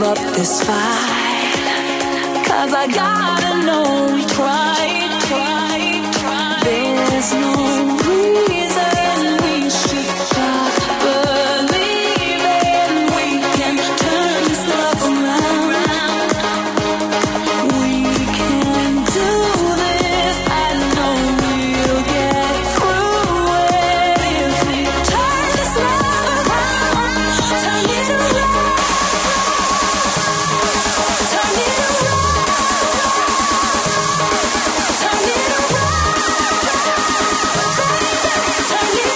up this fight, 'cause I gotta know we tried. There's no reason we should stop believing we can turn this love around. We can do this, I know we'll get through it if we turn this love around. Turn it around. Turn it around. Turn it around. Turn it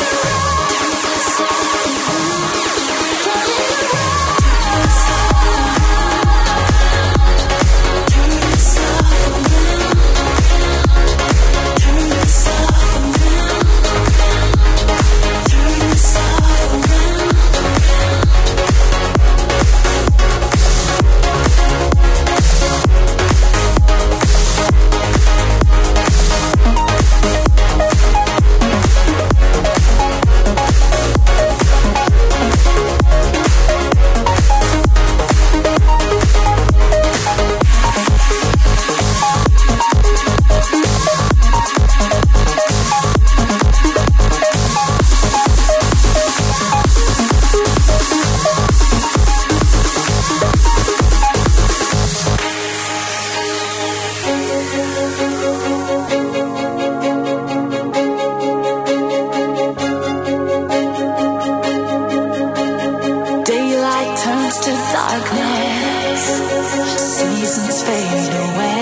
daylight turns to darkness, seasons fade away.